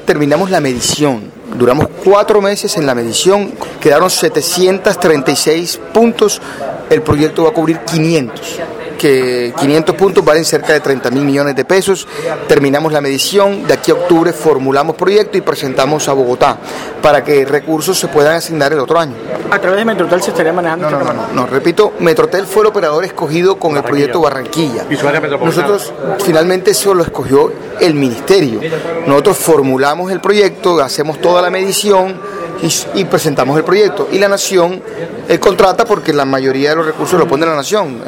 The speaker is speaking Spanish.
terminamos la medición. Duramos 4 meses en la medición, quedaron 736 puntos, el proyecto va a cubrir 500. Que 500 puntos valen cerca de 30.000 millones de pesos. Terminamos la medición, de aquí a octubre formulamos proyecto y presentamos a Bogotá para que recursos se puedan asignar el otro año. ¿A través de Metrotel se estaría manejando? No, repito, Metrotel fue el operador escogido con el proyecto Barranquilla. Nosotros finalmente eso lo escogió el ministerio. Nosotros formulamos el proyecto, hacemos toda la medición y presentamos el proyecto. Y la Nación contrata porque la mayoría de los recursos lo pone la Nación.